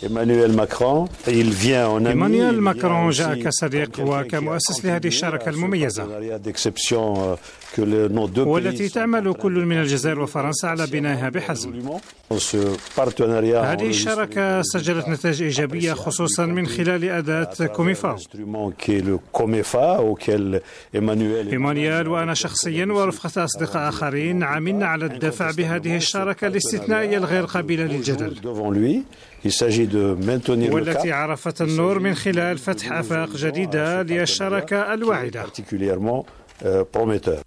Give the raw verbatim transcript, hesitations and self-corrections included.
إيمانويل ماكرون جاء كصديق وكمؤسس لهذه الشراكة المميزة، والتي تعمل كل من الجزائر وفرنسا على بنائها بحزم. هذه الشراكة سجلت نتائج إيجابية خصوصا من خلال أداة كوميفاو. إيمانويل وأنا شخصيا ورفقة أصدقاء آخرين عملنا على الدفع بهذه الشراكة الاستثنائية الغير قابلة للجدل، والتي عرفت النور من خلال فتح آفاق جديدة للشراكة الواعدة.